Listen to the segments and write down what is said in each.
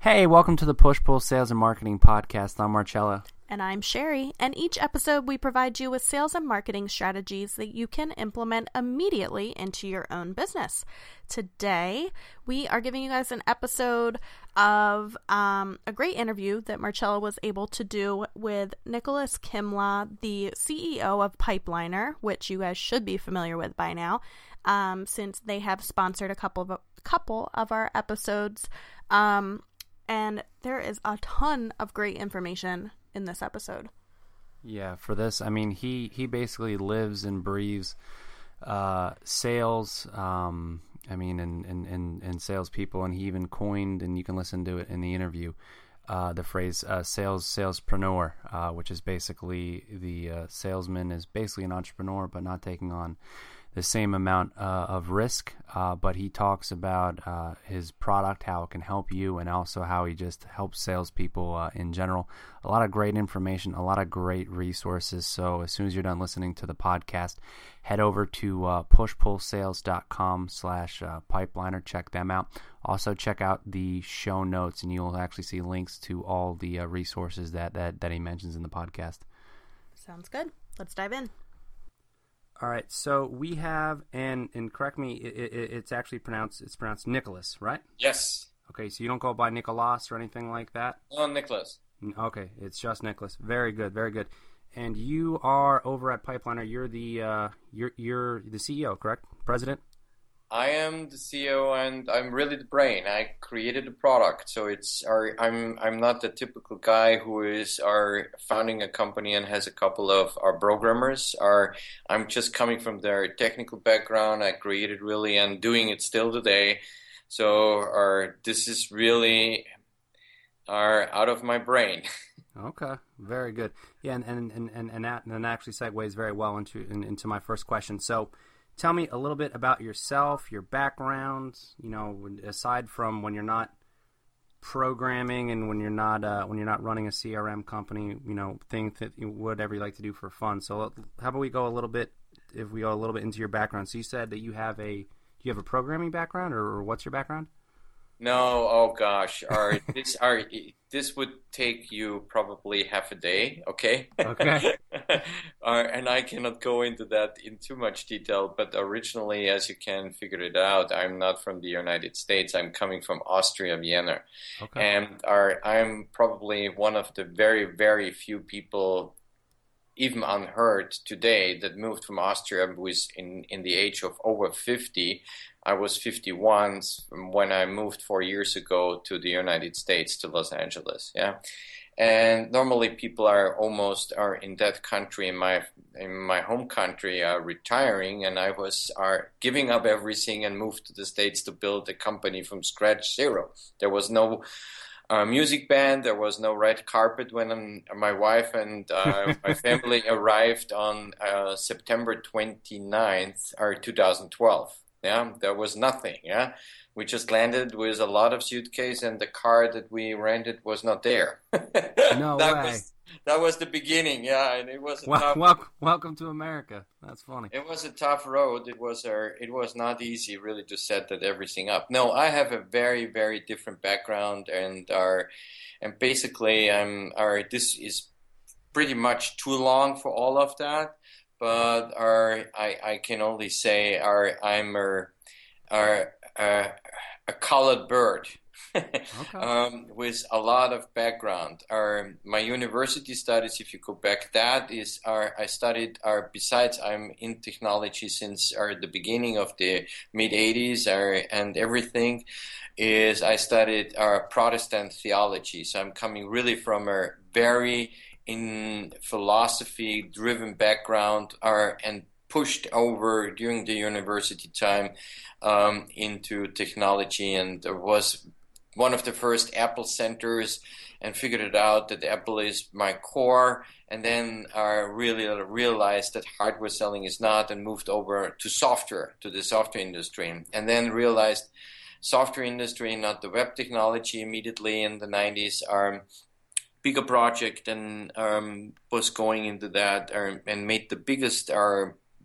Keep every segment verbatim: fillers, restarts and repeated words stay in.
Hey, welcome to the Push Pull Sales and Marketing Podcast. I'm Marcello. And I'm Sherry, and each episode we provide you with sales and marketing strategies that you can implement immediately into your own business. Today, we are giving you guys an episode of um, a great interview that Marcello was able to do with Nicholas Kimla, the C E O of Pipeliner, which you guys should be familiar with by now, um, since they have sponsored a couple of a couple of our episodes. Um, and there is a ton of great information in this episode. Yeah, for this, I mean, he, he basically lives and breathes uh, sales, um, I mean, and, and, and, and salespeople, and he even coined, and you can listen to it in the interview, uh, the phrase uh, sales salespreneur, uh, which is basically the uh, salesman is basically an entrepreneur, but not taking on the same amount uh, of risk, uh, but he talks about uh, his product, how it can help you, and also how he just helps salespeople uh, in general. A lot of great information, a lot of great resources. So as soon as you're done listening to the podcast, head over to uh, pushpullsales.com slash pipeliner. Check them out. Also check out the show notes, and you'll actually see links to all the uh, resources that, that, that he mentions in the podcast. Sounds good. Let's dive in. All right, so we have, and and correct me, it, it, it's actually pronounced, it's pronounced Nicholas, right? Yes. Okay, so you don't go by Nicholas or anything like that? Oh, Nicholas. Okay, it's just Nicholas. Very good, very good. And you are over at Pipeliner. You're the uh, you're you're the C E O, correct? President? I am the C E O, and I'm really the brain. I created the product, so it's our. I'm I'm not the typical guy who is our founding a company and has a couple of our programmers. Our I'm just coming from their technical background. I created really and doing it still today. So our this is really our out of my brain. Okay, very good. Yeah, and and and and, and that and that actually segues very well into in, into my first question. So, tell me a little bit about yourself, your background, you know, aside from when you're not programming and when you're not uh, when you're not running a C R M company, you know, things that you, whatever you like to do for fun. So how about we go a little bit, if we go a little bit into your background. So you said that you have a, do you have a programming background, or, or what's your background? No, oh gosh, our, this our this would take you probably half a day, okay? Okay. uh, and I cannot go into that in too much detail, but originally, as you can figure it out, I'm not from the United States. I'm coming from Austria, Vienna. Okay. And our, I'm probably one of the very, very few people, even unheard today, that moved from Austria with in, in the age of over fifty. I was fifty-one when I moved four years ago to the United States, to Los Angeles. Yeah, and normally people are almost are in that country, in my in my home country, are retiring, and I was are giving up everything and moved to the States to build a company from scratch, zero. There was no uh, music band, there was no red carpet when um, my wife and uh, my family arrived on uh, September twenty-ninth, or two thousand twelve. Yeah, there was nothing. Yeah, we just landed with a lot of suitcase, and the car that we rented was not there. No that way. Was, that was the beginning. Yeah, and it was a well, tough. Welcome, welcome to America. That's funny. It was a tough road. It was a, It was not easy, really, to set that everything up. No, I have a very, very different background, and our, and basically, I'm. Our this is pretty much too long for all of that. But our, I, I can only say our, I'm a, a, a, a colored bird okay. um, with a lot of background. Our, my university studies, if you go back, that is our, I studied, our, besides I'm in technology since our, the beginning of the mid eighties our, and everything, is I studied our Protestant theology. So I'm coming really from a very in philosophy-driven background, are and pushed over during the university time um, into technology, and there was one of the first Apple centers, and figured it out that Apple is my core, and then I really realized that hardware selling is not, and moved over to software, to the software industry, and then realized software industry, not the web technology, immediately in the nineties are bigger project, and um, was going into that, uh, and made the biggest uh,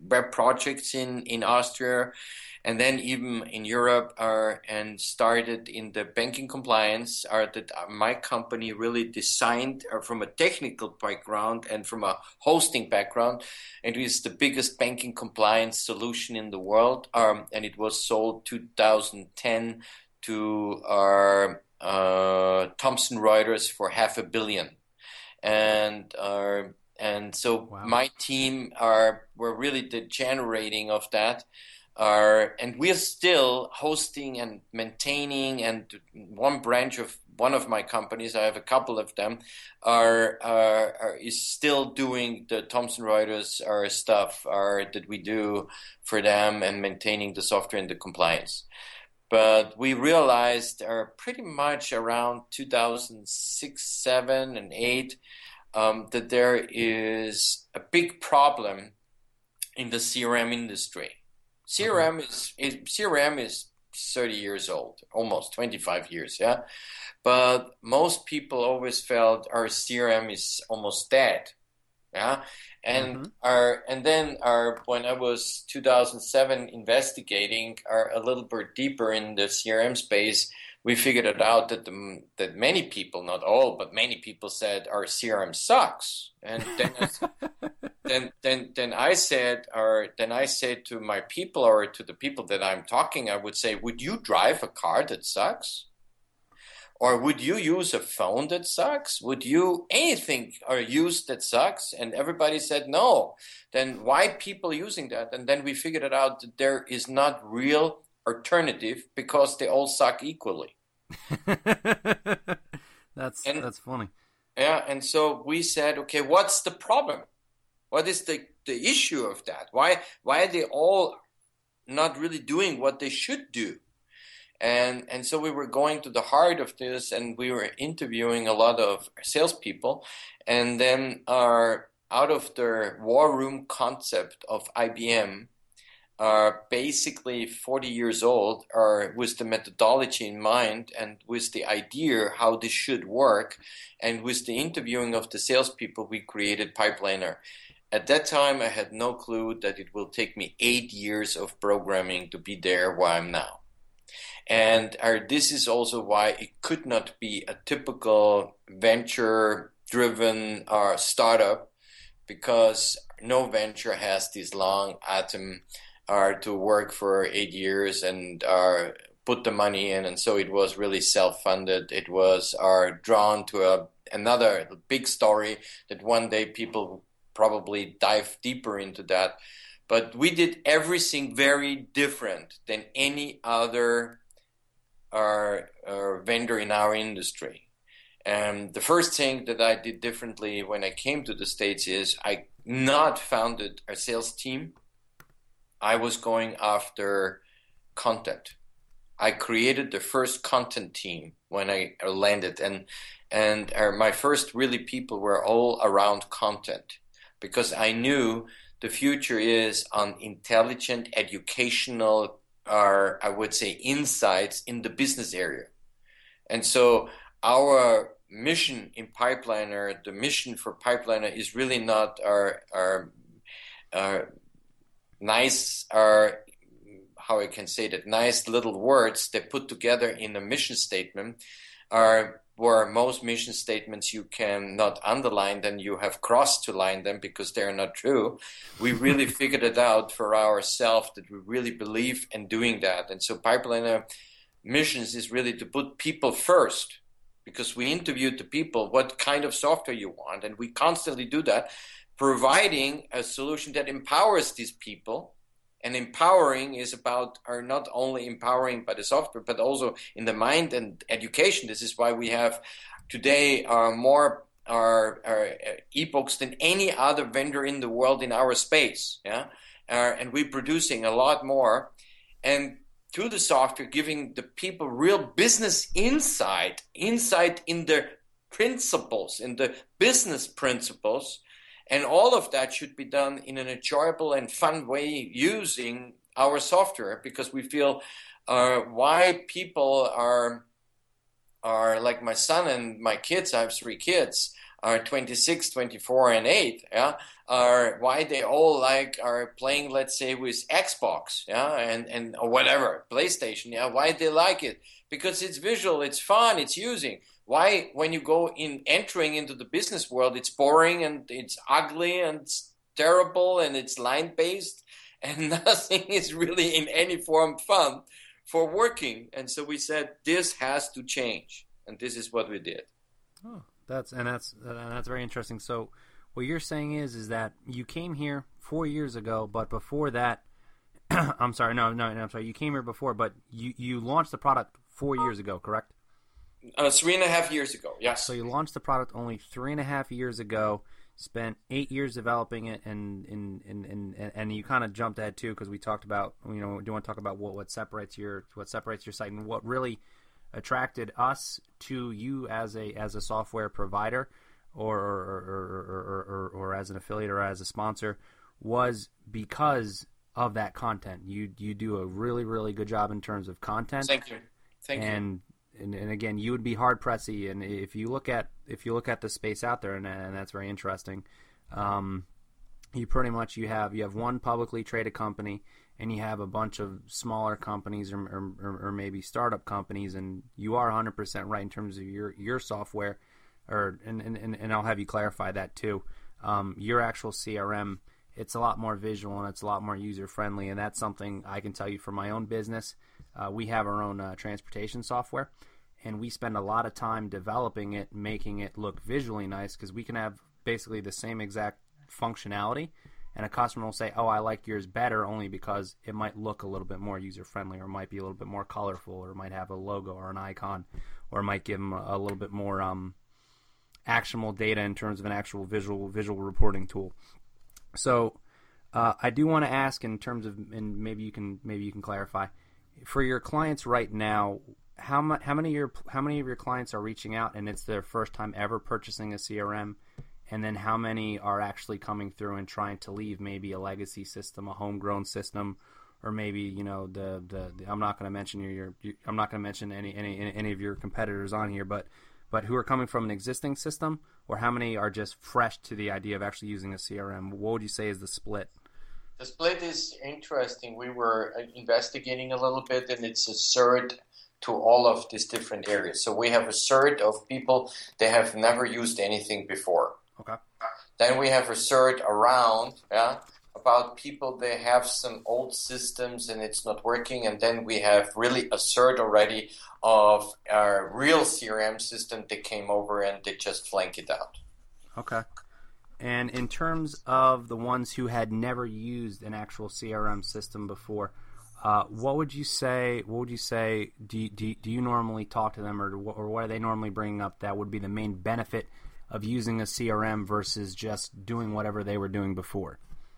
web projects in, in Austria, and then even in Europe, uh, and started in the banking compliance. Uh, that my company really designed uh, from a technical background and from a hosting background. It is the biggest banking compliance solution in the world, um, and it was sold two thousand ten to our uh, Thomson Reuters for half a billion, and uh, and so wow. my team are were really the generating of that. Uh, and we're still hosting and maintaining, and one branch of one of my companies, I have a couple of them, are, are, are is still doing the Thomson Reuters uh, stuff uh, that we do for them and maintaining the software and the compliance. But we realized uh, pretty much around two thousand six, seven, and eight um, that there is a big problem in the C R M industry. C R M is, is C R M is thirty years old, almost twenty-five years, yeah. But most people always felt our C R M is almost dead, yeah. And mm-hmm. our and then our when I was two thousand seven investigating our, a little bit deeper in the C R M space, we figured it out that the, that many people, not all, but many people said our C R M sucks. And then then then then I said, or then I said to my people or to the people that I'm talking, I would say, would you drive a car that sucks? Or would you use a phone that sucks? Would you anything or use that sucks? And everybody said no. Then why people using that? And then we figured it out that there is not real alternative because they all suck equally. that's and, that's funny. Yeah, and so we said, okay, what's the problem? What is the, the issue of that? Why why are they all not really doing what they should do? And and so we were going to the heart of this, and we were interviewing a lot of salespeople, and then our out of the war room concept of I B M, are basically forty years old, are with the methodology in mind and with the idea how this should work, and with the interviewing of the salespeople, we created Pipeliner. At that time, I had no clue that it will take me eight years of programming to be there where I'm now. And uh, this is also why it could not be a typical venture-driven uh, startup, because no venture has this long atom uh, to work for eight years and uh, put the money in. And so it was really self-funded. It was uh, drawn to a, another big story that one day people probably dive deeper into that. But we did everything very different than any other uh, uh, vendor in our industry. And the first thing that I did differently when I came to the States is I not founded a sales team. I was going after content. I created the first content team when I landed, and and uh, my first really people were all around content, because I knew the future is on intelligent, educational, or I would say insights in the business area. And so our mission in Pipeliner, the mission for Pipeliner is really not our, our, our nice, our, how I can say that, nice little words they put together in a mission statement, are where most mission statements you can not underline them, you have crossed to line them because they're not true. We really figured it out for ourselves that we really believe in doing that. And so Pipeliner missions is really to put people first, because we interviewed the people, what kind of software you want, and we constantly do that, providing a solution that empowers these people. And empowering is about, are not only empowering by the software, but also in the mind and education. This is why we have today uh, more uh, uh, ebooks than any other vendor in the world in our space. Yeah, uh, and we're producing a lot more. And through the software, giving the people real business insight, insight in the principles, in the business principles. And all of that should be done in an enjoyable and fun way using our software, because we feel uh, why people are, are like my son and my kids, I have three kids, are twenty-six, twenty-four, and eight, yeah, are why they all like are playing, let's say, with Xbox, yeah, and, and or whatever, PlayStation, yeah, why they like it. Because it's visual, it's fun, it's using. Why, when you go in entering into the business world, it's boring and it's ugly and it's terrible and it's line-based and nothing is really in any form fun for working. And so we said, this has to change. And this is what we did. Oh, that's and that's and that's very interesting. So what you're saying is is that you came here four years ago, but before that, I'm sorry, no, no, no, I'm sorry, you came here before, but you, you launched the product four years ago, correct? Uh, three and a half years ago, yes. So you launched the product only three and a half years ago, spent eight years developing it, and and and and, and you kind of jumped ahead too, because we talked about, you know, do you want to talk about what, what separates your what separates your site and what really attracted us to you as a as a software provider, or or, or, or, or, or as an affiliate or as a sponsor, was because of that content. You you do a really really good job in terms of content. Thank you, thank and, you. And and again, you would be hard pressy, and if you look at if you look at the space out there, and, and that's very interesting. Um, you pretty much you have you have one publicly traded company, and you have a bunch of smaller companies or, or, or maybe startup companies, and you are one hundred percent right in terms of your, your software, or and, and, and I'll have you clarify that too. Um, your actual C R M, it's a lot more visual and it's a lot more user-friendly, and that's something I can tell you from my own business. Uh, we have our own uh, transportation software, and we spend a lot of time developing it, making it look visually nice, because we can have basically the same exact functionality, and a customer will say, oh, I like yours better only because it might look a little bit more user-friendly, or might be a little bit more colorful, or might have a logo or an icon, or might give them a, a little bit more um, actionable data in terms of an actual visual visual reporting tool. So uh, I do want to ask in terms of, and maybe you can maybe you can clarify, for your clients right now, how much how many of your how many of your clients are reaching out and it's their first time ever purchasing a C R M? And then how many are actually coming through and trying to leave maybe a legacy system, a homegrown system, or maybe, you know, the, the, the I'm not going to mention your, your, your I'm not going to mention any, any any of your competitors on here, but but who are coming from an existing system, or how many are just fresh to the idea of actually using a C R M? What would you say is the split? The split is interesting. We were investigating a little bit, and it's a third to all of these different areas. So we have a third of people that have never used anything before. Okay. Then we have a third around, yeah, about people that have some old systems and it's not working, and then we have really a third already of our real C R M system that came over and they just flank it out. Okay. And in terms of the ones who had never used an actual C R M system before, uh, what would you say? What would you say? Do you, do you, do you normally talk to them, or or what are they normally bringing up that would be the main benefit of using a C R M versus just doing whatever they were doing before?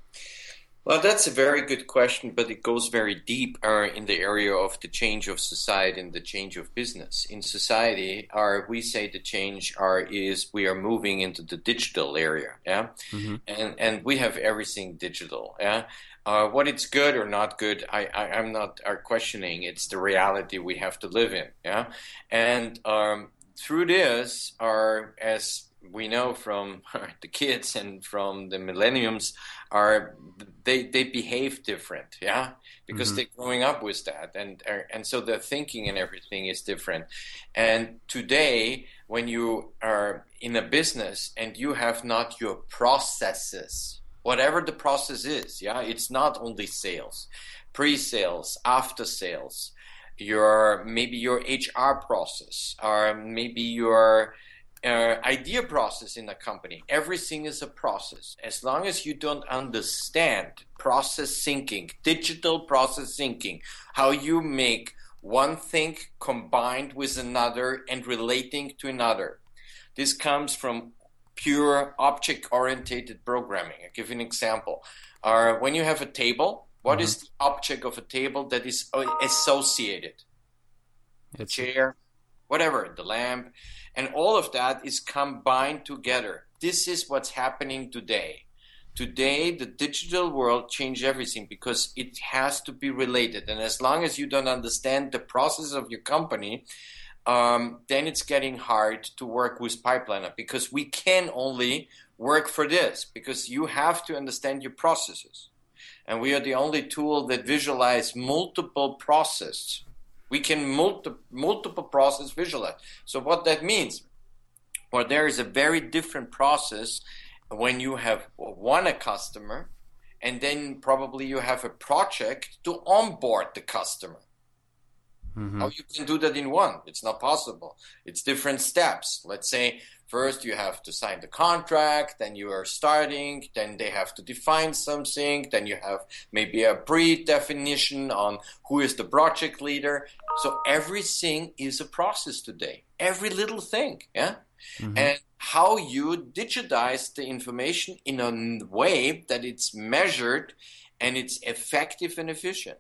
Well, that's a very good question, but it goes very deep uh, in the area of the change of society and the change of business. In society, our, we say the change are, is we are moving into the digital area, yeah, mm-hmm. and and we have everything digital, yeah. Uh, what it's good or not good, I, I I'm not are questioning. It's the reality we have to live in, yeah, and um, through this, are as we know from the kids and from the millenniums, are they they behave different, yeah, because mm-hmm. they're growing up with that, and and so their thinking and everything is different. And today, when you are in a business and you have not your processes, whatever the process is, yeah, it's not only sales, pre-sales, after sales, your maybe your H R process, or maybe your Uh, idea process in a company. Everything is a process. As long as you don't understand process thinking, digital process thinking, how you make one thing combined with another and relating to another. This comes from pure object-oriented programming. I'll give you an example. Uh, when you have a table, what mm-hmm. is the object of a table that is associated? The chair, whatever, the lamp. And all of that is combined together. This is what's happening today. Today, the digital world changed everything because it has to be related. And as long as you don't understand the process of your company, um, then it's getting hard to work with Pipeliner because we can only work for this because you have to understand your processes. And we are the only tool that visualize multiple processes. We can multi- multiple process visualize. So what that means, well, there is a very different process when you have won a customer and then probably you have a project to onboard the customer. Mm-hmm. How you can do that in one? It's not possible. It's different steps. Let's say first you have to sign the contract, then you are starting, then they have to define something, then you have maybe a pre-definition on who is the project leader. So everything is a process today. Every little thing, yeah? Mm-hmm. And how you digitize the information in a way that it's measured and it's effective and efficient.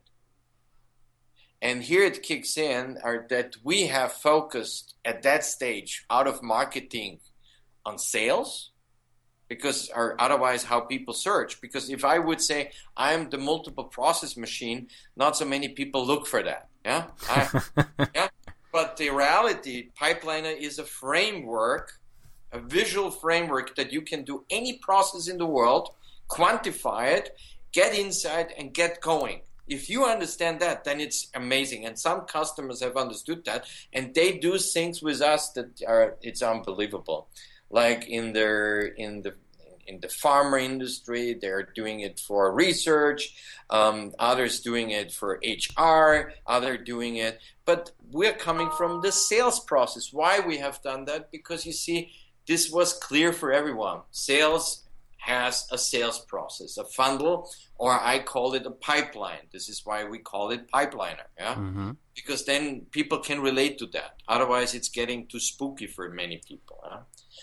And here it kicks in are that we have focused at that stage out of marketing on sales, because or otherwise how people search. Because if I would say I'm the multiple process machine, not so many people look for that. Yeah, I, yeah. But the reality, Pipeliner is a framework, a visual framework that you can do any process in the world, quantify it, get inside, and get going. If you understand that, then it's amazing. And some customers have understood that, and they do things with us that are it's unbelievable. Like in their in the in the pharma industry, they're doing it for research. Um, others doing it for H R. Others doing it, but we're coming from the sales process. Why we have done that? Because you see, this was clear for everyone. Sales has a sales process, a funnel, or I call it a pipeline. This is why we call it Pipeliner, yeah? Mm-hmm. Because then people can relate to that. Otherwise, it's getting too spooky for many people. Yeah?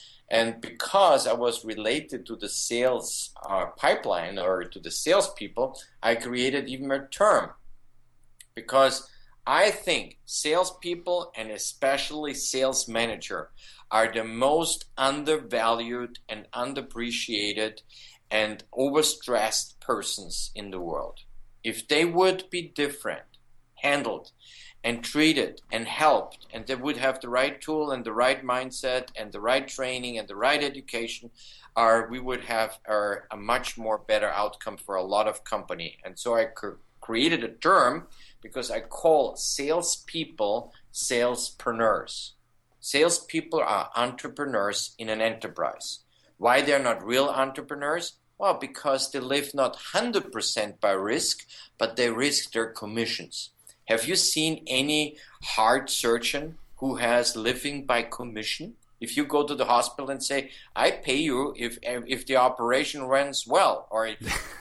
And because I was related to the sales uh, pipeline or to the salespeople, I created even a term. Because I think salespeople and especially sales manager are the most undervalued and underappreciated and overstressed persons in the world. If they would be different, handled and treated and helped, and they would have the right tool and the right mindset and the right training and the right education, or we would have our, a much more better outcome for a lot of company. And so I cr- created a term because I call salespeople salespreneurs. Salespeople are entrepreneurs in an enterprise. Why they're not real entrepreneurs? Well, because they live not one hundred percent by risk, but they risk their commissions. Have you seen any heart surgeon who has living by commission? If you go to the hospital and say, I pay you if if the operation runs well, or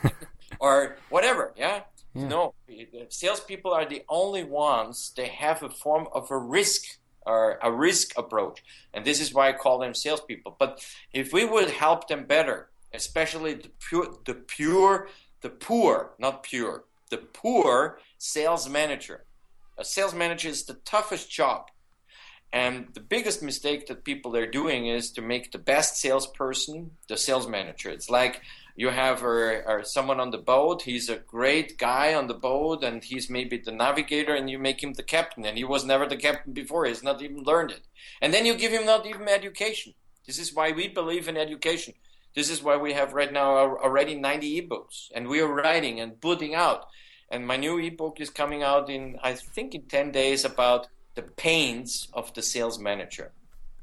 or whatever, yeah? yeah? No, salespeople are the only ones, they have a form of a risk or a risk approach. And this is why I call them salespeople. But if we would help them better, especially the pure, the pure, the poor, not pure, the poor sales manager. A sales manager is the toughest job. And the biggest mistake that people are doing is to make the best salesperson the sales manager. It's like you have a, a, someone on the boat. He's a great guy on the boat, and he's maybe the navigator, and you make him the captain. And he was never the captain before. He's not even learned it. And then you give him not even education. This is why we believe in education. This is why we have right now already ninety ebooks, and we are writing and putting out. And my new ebook is coming out in, I think, in ten days about the pains of the sales manager.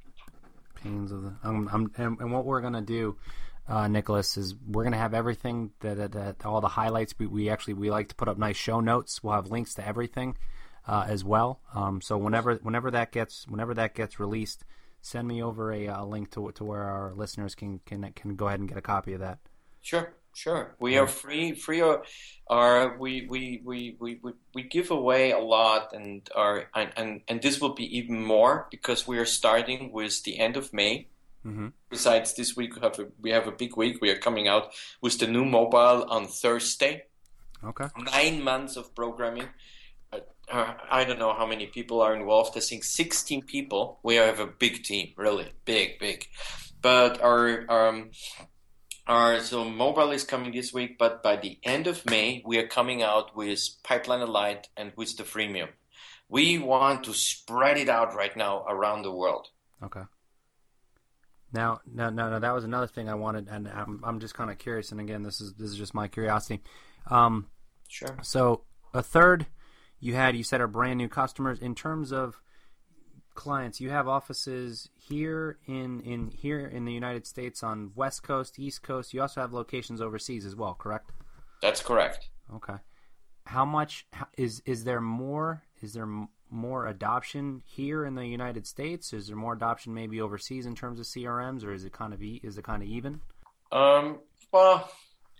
Pains of the, um, um, and, and what we're gonna do, uh, Nicholas, is we're gonna have everything that, that, that all the highlights. We, we actually we like to put up nice show notes. We'll have links to everything uh, as well. Um, so whenever whenever that gets whenever that gets released, send me over a, a link to to where our listeners can can can go ahead and get a copy of that. Sure. Sure, we are free. Free, or, or we, we we we we we give away a lot, and are and, and and this will be even more because we are starting with the end of May. Mm-hmm. Besides this week, we have a, we have a big week. We are coming out with the new mobile on Thursday. Okay. Nine months of programming. Uh, uh, I don't know how many people are involved. I think sixteen people. We have a big team, really big, big. But our um. Uh, so mobile is coming this week, but by the end of May, we are coming out with Pipeliner Lite and with the freemium. We want to spread it out right now around the world. Okay. Now, no, no, no. That was another thing I wanted, and I'm, I'm just kind of curious. And again, this is this is just my curiosity. Um, sure. So a third, you had you said are brand new customers. In terms of clients, you have offices here in in here in the United States on West Coast, East Coast. You also have locations overseas as well, correct? That's correct. Okay. How much is is there more? Is there more adoption here in the United States? Is there more adoption maybe overseas in terms of C R Ms, or is it kind of e- is it kind of even? Um, well,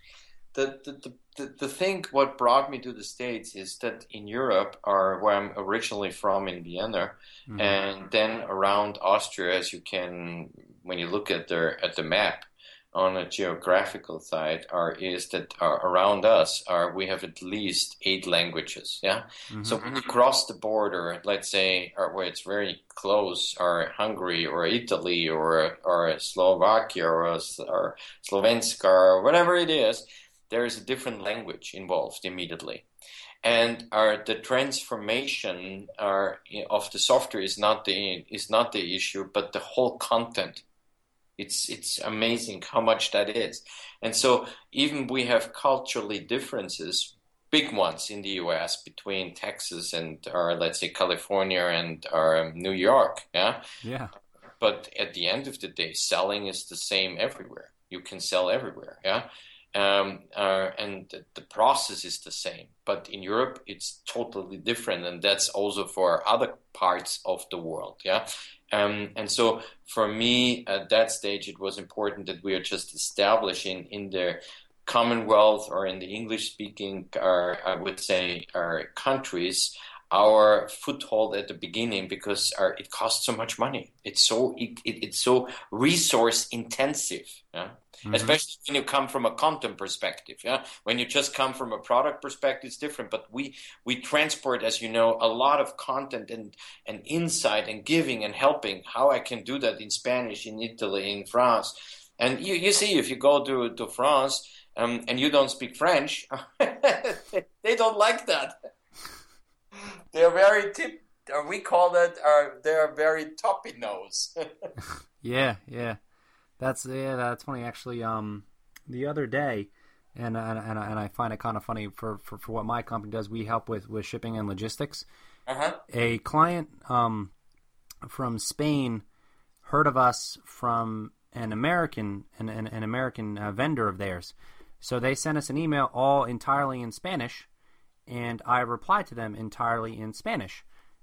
the, the the the thing what brought me to the States is that in Europe, or where I'm originally from in Vienna, mm-hmm. and then around Austria, as you can when you look at the at the map on a geographical side, are is that are around us are we have at least eight languages. Yeah. Mm-hmm. So when you cross the border, let's say, or where it's very close, or Hungary or Italy or or Slovakia or, or Slovenska or whatever it is, there is a different language involved immediately. And our, the transformation our, of the software is not the is not the issue, but the whole content. It's it's amazing how much that is. And so even we have culturally differences, big ones in the U S between Texas and, or let's say California and or New York. Yeah. Yeah. But at the end of the day, selling is the same everywhere. You can sell everywhere. Yeah. Um, uh, and the, the process is the same. But in Europe, it's totally different. And that's also for other parts of the world. Yeah. Um, and so for me, at that stage, it was important that we are just establishing in the Commonwealth or in the English-speaking, or I would say, our countries, our foothold at the beginning, because our, it costs so much money. It's so it, it, it's so resource intensive. Yeah. Mm-hmm. Especially when you come from a content perspective. Yeah, when you just come from a product perspective, it's different. But we we transport, as you know, a lot of content and and insight and giving and helping. How I can do that in Spanish, in Italy, in France, and you you see if you go to to France um, and you don't speak French, they don't like that. They're very tip. We call that. Uh, they're very toppy nose. yeah, yeah. That's yeah, that's funny actually. Um, the other day, and and and, and I find it kind of funny for, for, for what my company does. We help with, with shipping and logistics. Uh-huh. A client um, from Spain heard of us from an American an an, an American uh, vendor of theirs, so they sent us an email all entirely in Spanish, and I replied to them entirely in Spanish.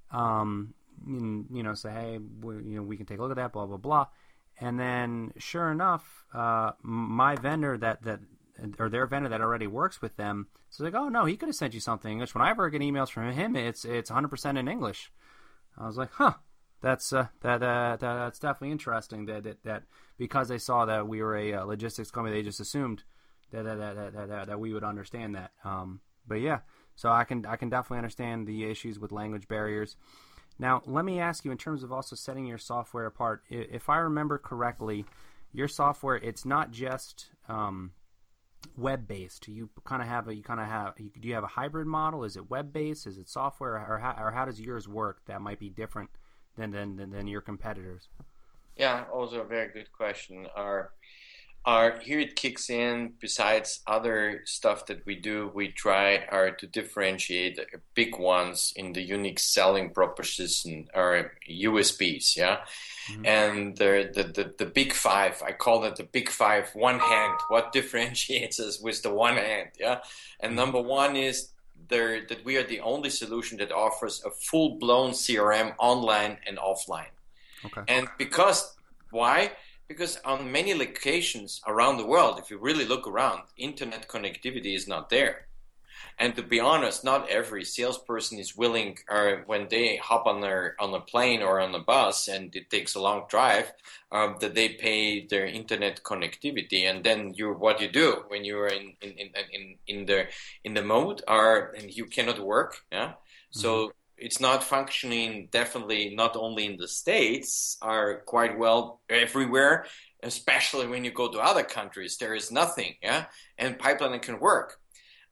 Um, and, you know, say hey, we, you know, we can take a look at that, blah blah blah. And then, sure enough, uh, my vendor that, that or their vendor that already works with them, so like, oh no, he could have sent you something in English. When I ever get emails from him, it's it's one hundred percent in English. I was like, huh, that's uh, that, uh, that that's definitely interesting. That, that that because they saw that we were a uh, logistics company, they just assumed that that that that, that, that we would understand that. Um, but yeah, so I can I can definitely understand the issues with language barriers. Now, let me ask you, in terms of also setting your software apart, if I remember correctly, your software, it's not just um, web-based. You kind of have a, you kind of have, do you have a hybrid model? Is it web-based? Is it software? Or how, or how does yours work that might be different than, than, than, than your competitors? Yeah, also a very good question. Our Our, here it kicks in. Besides other stuff that we do, we try are to differentiate big ones in the unique selling proposition are U S Bs, yeah. Mm-hmm. And the, the the the big five, I call it the big five. One hand, what differentiates us with the one hand, yeah. And mm-hmm. number one is there that we are the only solution that offers a full blown C R M online and offline. Okay. And because why? Because on many locations around the world, if you really look around, internet connectivity is not there. And to be honest, not every salesperson is willing, or when they hop on their on a plane or on a bus and it takes a long drive, um, that they pay their internet connectivity. And then you, what you do when you're in in in in, in the in the mode, are and you cannot work, yeah. Mm-hmm. So it's not functioning, definitely not only in the States, are quite well everywhere, especially when you go to other countries, there is nothing, yeah, and pipelining can work.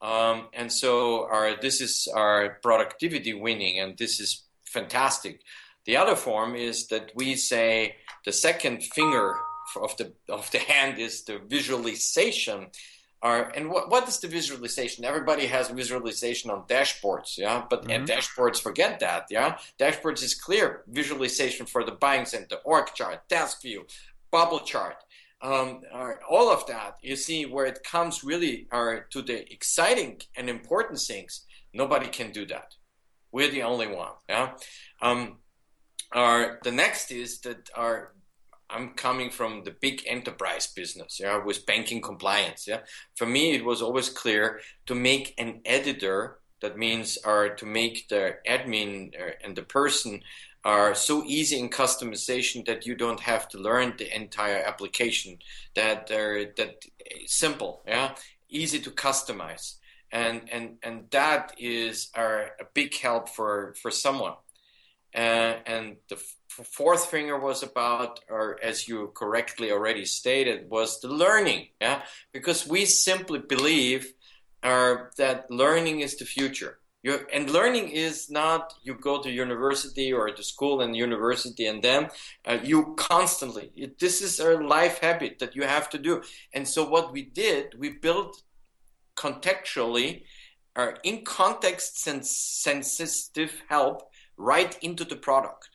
Um, and so our this is our productivity winning, and this is fantastic. The other form is that we say the second finger of the of the hand is the visualization. Our, and what what is the visualization? Everybody has visualization on dashboards, yeah. But Mm-hmm. at dashboards, forget that, yeah. Dashboards is clear visualization for the buying center, org chart, task view, bubble chart. Um, uh, all of that, you see, where it comes really uh, to the exciting and important things, nobody can do that. We're the only one. Yeah. Um, our, the next is that our, I'm coming from the big enterprise business, yeah, with banking compliance. Yeah. For me, it was always clear to make an editor. That means, or to make the admin and the person are so easy in customization that you don't have to learn the entire application. That are that simple, yeah, easy to customize, and and and that is our, a big help for for someone. Uh, and the f- fourth finger was about, or as you correctly already stated, was the learning, yeah, because we simply believe uh, that learning is the future. You're, and learning is not you go to university or to school and university and then uh, you constantly, it, this is a life habit that you have to do. And so what we did, we built contextually, uh, in context and sensitive help right into the product.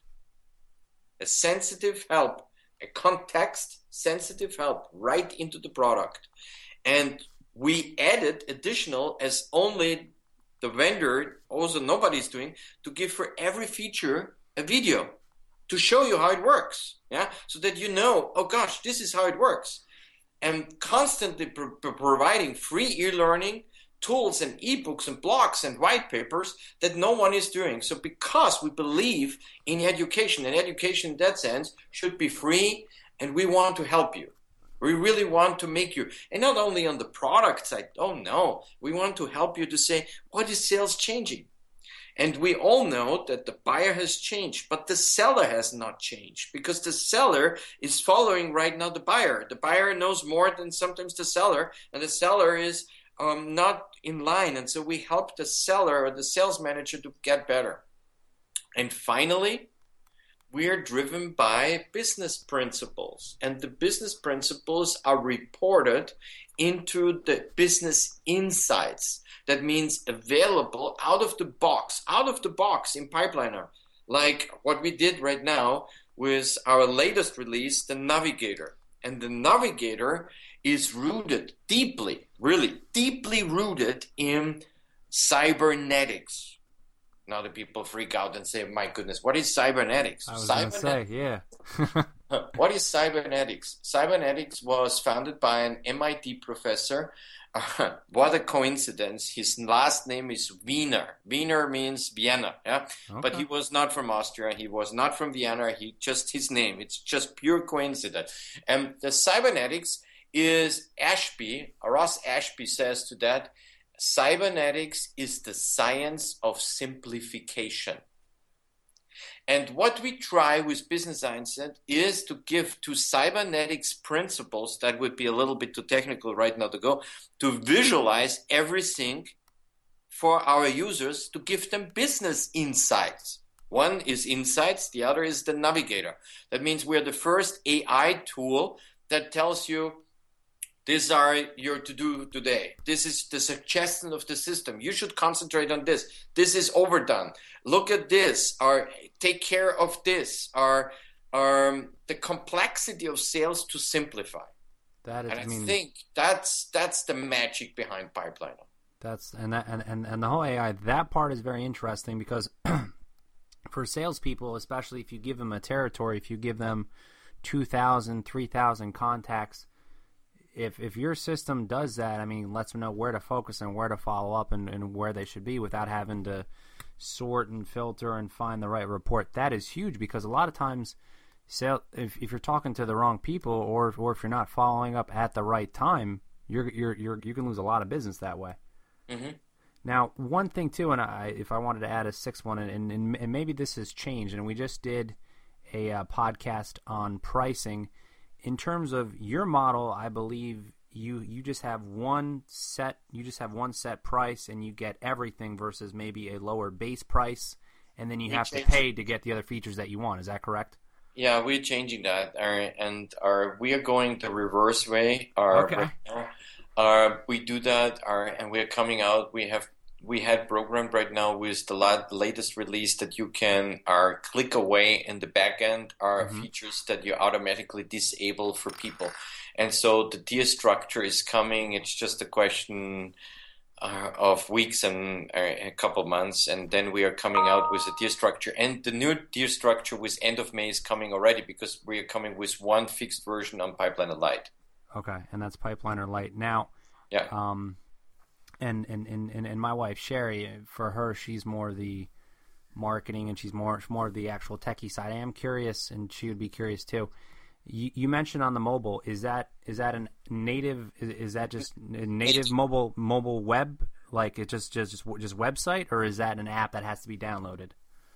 A sensitive help, a context sensitive help right into the product. And we added additional, as only the vendor, also nobody's doing, to give for every feature a video to show you how it works, yeah, so that you know, oh gosh, this is how it works, and constantly pro- pro- providing free e-learning tools and ebooks and blogs and white papers that no one is doing. So because we believe in education, and education in that sense should be free, and we want to help you. We really want to make you, and not only on the product side, oh no, we want to help you to say, what is sales changing? And we all know that the buyer has changed, but the seller has not changed, because the seller is following right now the buyer. The buyer knows more than sometimes the seller, and the seller is um, not in line. And so we help the seller or the sales manager to get better. And finally, we are driven by business principles, and the business principles are reported into the business insights. That means available out of the box, out of the box in Pipeliner, like what we did right now with our latest release, the Navigator. And the Navigator is rooted deeply, really deeply rooted in cybernetics. Now the people freak out and say, my goodness, what is cybernetics? I was Cybernet- going to say, yeah. What is cybernetics? Cybernetics was founded by an M I T professor. Uh, what a coincidence. His last name is Wiener. Wiener means Vienna, yeah? Okay. But he was not from Austria. He was not from Vienna. He just his name. It's just pure coincidence. And the cybernetics is Ashby, Ross Ashby says to that, cybernetics is the science of simplification. And what we try with Business Mindset is to give to cybernetics principles, that would be a little bit too technical right now to go, to visualize everything for our users, to give them business insights. One is insights, the other is the Navigator. That means we're the first A I tool that tells you, these are your to-do today. This is the suggestion of the system. You should concentrate on this. This is overdone. Look at this, or take care of this, or um, the complexity of sales to simplify. That is, and I, I mean, think that's that's the magic behind Pipeliner. That's and that and, and, and the whole A I, that part is very interesting, because for salespeople, especially if you give them a territory, if you give them two thousand, three thousand contacts, if if your system does that, I mean, lets them know where to focus and where to follow up and, and where they should be without having to sort and filter and find the right report, that is huge, because a lot of times, sale, if if you're talking to the wrong people, or or if you're not following up at the right time, you're you're you're you can lose a lot of business that way. Mm-hmm. Now, one thing too, and I, if I wanted to add a sixth one, and, and, and maybe this has changed, and we just did a uh, podcast on pricing. In terms of your model, I believe you you just have one set you just have one set price and you get everything versus maybe a lower base price, and then you We have to changed pay to get the other features that you want. Is that correct? Yeah, we're changing that, uh, and our we are going the reverse way. Our, Okay. right now. Uh, we do that, our, and we're coming out. We have we had programmed right now with the la latest release that you can uh, click away in the back end are Mhm. features that you automatically disable for people, and so the tier structure is coming. It's just a question uh, of weeks and uh, a couple months, and then we are coming out with a tier structure. And the new tier structure with end of May is coming already because we are coming with one fixed version on Pipeliner Lite. Okay, and that's Pipeliner Lite. Now, Yeah. um, and, and, and, and and my wife, Sherry, for her, she's more the marketing and she's more more of the actual techie side. I am curious, and she would be curious too. You, you mentioned on the mobile, is that is that a native, is, is that just a native mobile mobile web, like it just, just, just, just website, or is that an app that has to be downloaded?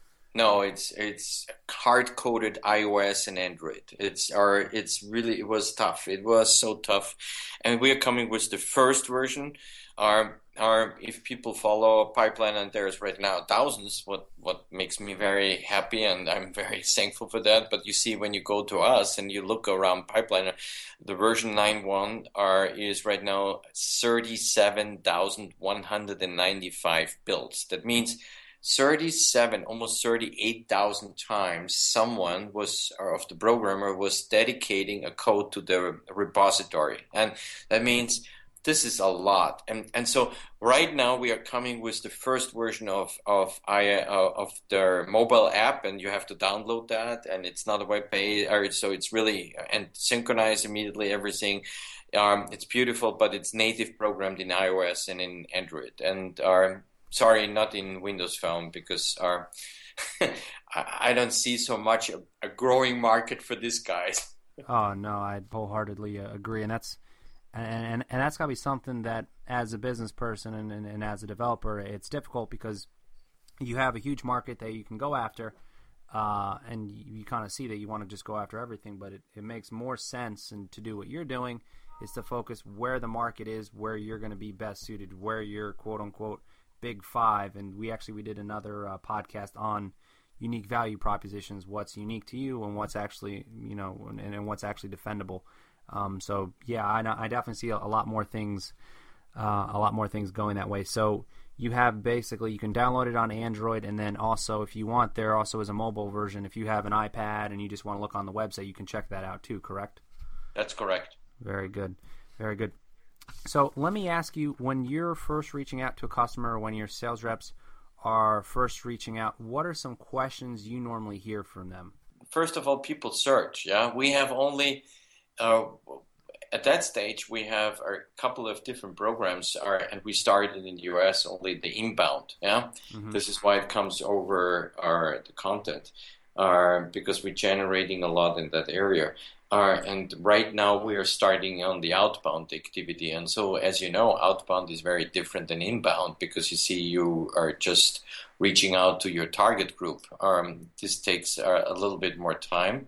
No, it's it's hard coded iOS and Android. It's our it's really it was tough. It was so tough, and we are coming with the first version. Our our if people follow Pipeline, and there's right now thousands. What what makes me very happy, and I'm very thankful for that. But you see, when you go to us and you look around Pipeline, the version nine point one are is right now thirty-seven thousand one hundred ninety-five builds. That means thirty-seven, almost thirty-eight thousand times someone was, or of the programmer was dedicating a code to the repository. And that means this is a lot. And and so right now we are coming with the first version of of I uh, of their mobile app, and you have to download that, and it's not a web page, or so it's really and synchronize immediately everything. Um, it's beautiful, but it's native programmed in iOS and in Android. And um, Sorry, not in Windows Phone, because our I don't see so much a, a growing market for this, guys. Oh no, I wholeheartedly uh, agree, and that's and and, and that's got to be something that, as a business person and, and, and as a developer, it's difficult because you have a huge market that you can go after, uh, and you, you kind of see that you want to just go after everything, but it, it makes more sense and to do what you're doing is to focus where the market is, where you're going to be best suited, where you're quote unquote big five. And we actually we did another uh, podcast on unique value propositions, what's unique to you and what's actually, you know, and, and what's actually defendable. Um, so yeah, I, I definitely see a, a lot more things, uh, a lot more things going that way. So you have basically, you can download it on Android, and then also if you want, there also is a mobile version. If you have an iPad and you just want to look on the website, you can check that out too, correct? That's correct. Very good. Very good. So let me ask you, when you're first reaching out to a customer, when your sales reps are first reaching out, what are some questions you normally hear from them? First of all, people search. Yeah, we have only uh, at that stage we have a couple of different programs, are, and we started in the U S only the inbound. Yeah, mm-hmm. This is why it comes over our the content, uh, because we're generating a lot in that area. Uh, and right now we are starting on the outbound activity. And so, as you know, outbound is very different than inbound, because you see you are just reaching out to your target group. Um, this takes uh, a little bit more time,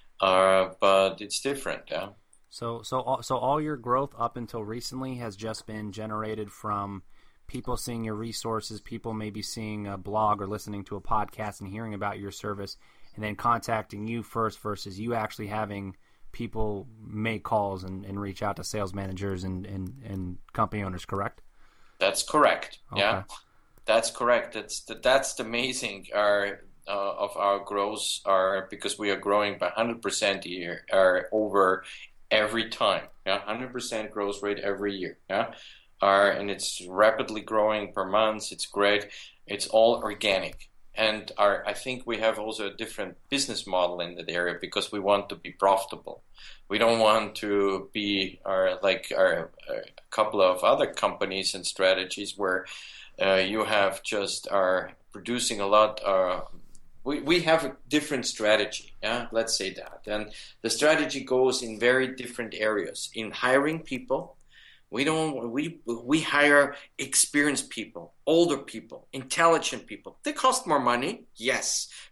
uh, but it's different. Yeah. So, so, all, so all your growth up until recently has just been generated from people seeing your resources, people maybe seeing a blog or listening to a podcast and hearing about your service, and then contacting you first versus you actually having people make calls and, and reach out to sales managers and, and, and company owners, correct? That's correct. Okay. Yeah, that's correct. That's the, that's the amazing uh, uh, of our growth, are because we are growing by one hundred percent a year uh, over every time. Yeah, one hundred percent growth rate every year. Yeah, uh, and it's rapidly growing per month. It's great. It's all organic. And our, I think we have also a different business model in that area, because we want to be profitable. We don't want to be our, like our, a couple of other companies and strategies where uh, you have just are producing a lot. Uh, we, we have a different strategy, yeah, let's say that. And the strategy goes in very different areas. In hiring people, We don't. We we hire experienced people, older people, intelligent people. They cost more money, yes,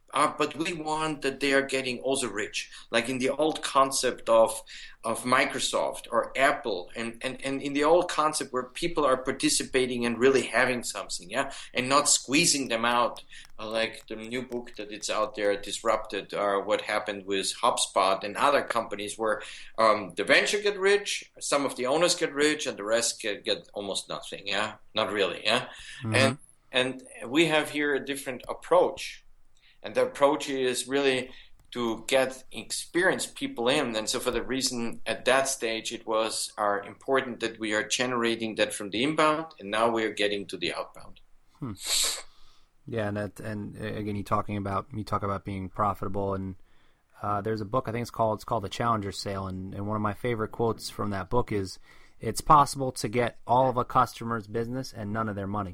uh, but we want that they are getting also rich, like in the old concept of of Microsoft or Apple, and, and, and in the old concept where people are participating and really having something, yeah, and not squeezing them out, uh, like the new book that it's out there, Disrupted, or what happened with HubSpot and other companies where um, the venture get rich, some of the owners get rich, and the rest get, get almost nothing, yeah, not really, yeah, mm-hmm. and and we have here a different approach, and the approach is really to get experienced people in. And so for the reason at that stage, it was are important that we are generating that from the inbound, and now we are getting to the outbound. Hmm. Yeah, and that, and again, you talking about you talk about being profitable, and uh, there's a book I think it's called it's called The Challenger Sale, and, and one of my favorite quotes from that book is, "It's possible to get all of a customer's business and none of their money."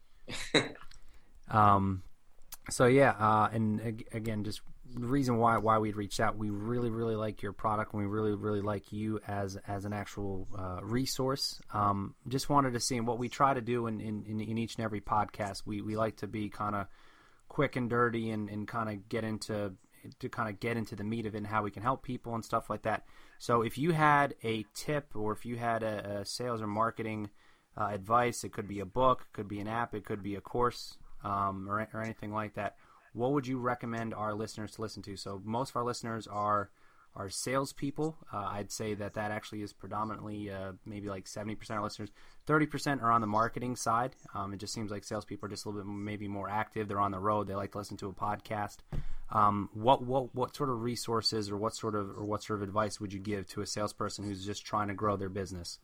um, so yeah, uh, and again, just the reason why why we'd reached out, we really really like your product, and we really really like you as as an actual uh, resource. Um, just wanted to see, and what we try to do in, in, in each and every podcast, we, we like to be kind of quick and dirty, and, and kind of get into to kind of get into the meat of it and how we can help people and stuff like that. So if you had a tip, or if you had a, a sales or marketing uh, advice, it could be a book, it could be an app, it could be a course, um, or or anything like that, what would you recommend our listeners to listen to? So most of our listeners are are salespeople. Uh, I'd say that that actually is predominantly uh, maybe like seventy percent of our listeners. thirty percent are on the marketing side. Um, it just seems like salespeople are just a little bit maybe more active. They're on the road. They like to listen to a podcast. Um, what what what sort of resources or what sort of or what sort of advice would you give to a salesperson who's just trying to grow their business?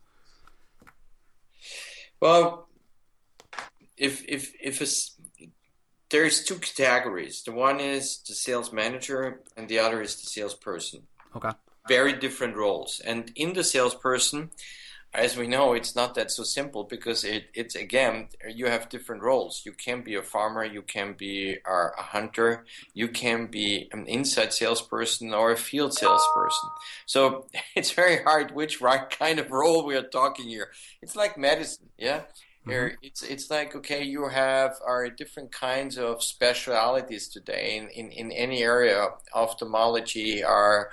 Well, if if if it's there's two categories. The one is the sales manager, and the other is the salesperson. Okay. Very different roles. And in the salesperson, as we know, it's not that so simple, because it, it's, again, you have different roles. You can be a farmer, you can be a, a hunter, you can be an inside salesperson or a field salesperson. So it's very hard which right kind of role we are talking here. It's like medicine, yeah? Here, it's it's like, okay, you have are different kinds of specialities today in, in, in any area. Ophthalmology are